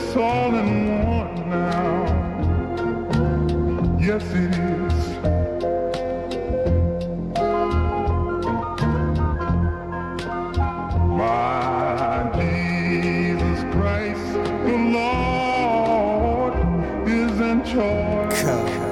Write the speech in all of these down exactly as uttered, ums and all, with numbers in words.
It's all in one now. Yes, it is. My Jesus Christ, the Lord, is in charge.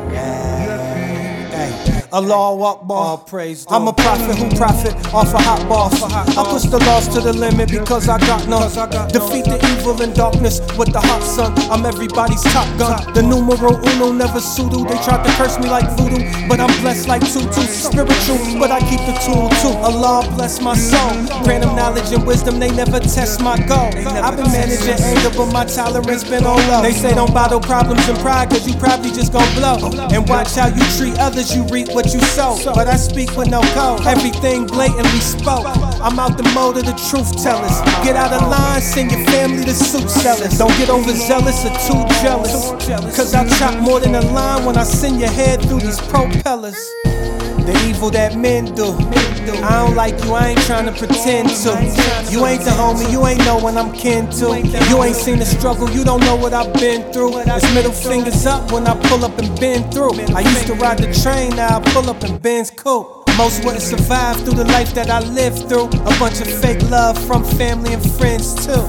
Yes, he is. Allah Akbar, all praise. I'm a prophet who profit off a hot boss. I push the laws to the limit because I got none. Defeat the evil and darkness with the hot sun. I'm everybody's top gun. The numero uno, never pseudo. They tried to curse me like voodoo, but I'm blessed like Tutu. Spiritual, but I keep the tool too. Allah bless my soul. Grant them knowledge and wisdom, they never test my goal. I've been managing anger, but my tolerance been on low. They say don't bottle problems and pride, cause you probably just gon' blow. And watch how you treat others, you reap what you sow. But I speak with no code, everything blatantly spoke. I'm out the mode of the truth tellers. Get out of line, send your family to suit sellers. Don't get overzealous or too jealous, cause I chop more than a line when I send your head through these propellers. The evil that men do, I don't like you, I ain't tryna pretend to. You ain't the homie, you ain't know when I'm kin to. You ain't seen the struggle, you don't know what I've been through. It's middle fingers up when I pull up and bend through. I used to ride the train, now I pull up in Ben's coupe. Most wouldn't survive through the life that I lived through. A bunch of fake love from family and friends too.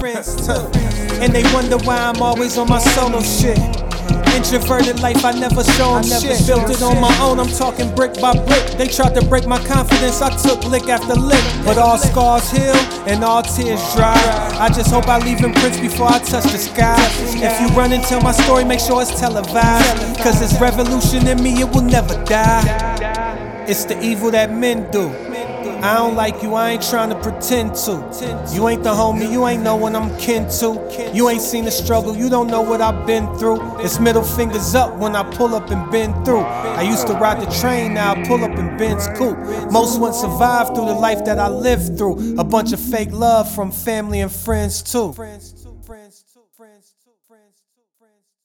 And they wonder why I'm always on my solo shit. Introverted life, I never show 'em shit. Built it on my own, I'm talking brick by brick. They tried to break my confidence, I took lick after lick. But all scars heal and all tears dry. I just hope I leave imprints before I touch the sky. If you run and tell my story, make sure it's televised, cause it's revolution in me, it will never die. It's the evil that men do. I don't like you, I ain't trying to pretend to. You ain't the homie, you ain't know what I'm kin to. You ain't seen the struggle, you don't know what I've been through. It's middle fingers up when I pull up and bend through. I used to ride the train, now I pull up in Ben's coupe. Most wouldn't survive through the life that I lived through. A bunch of fake love from family and friends too.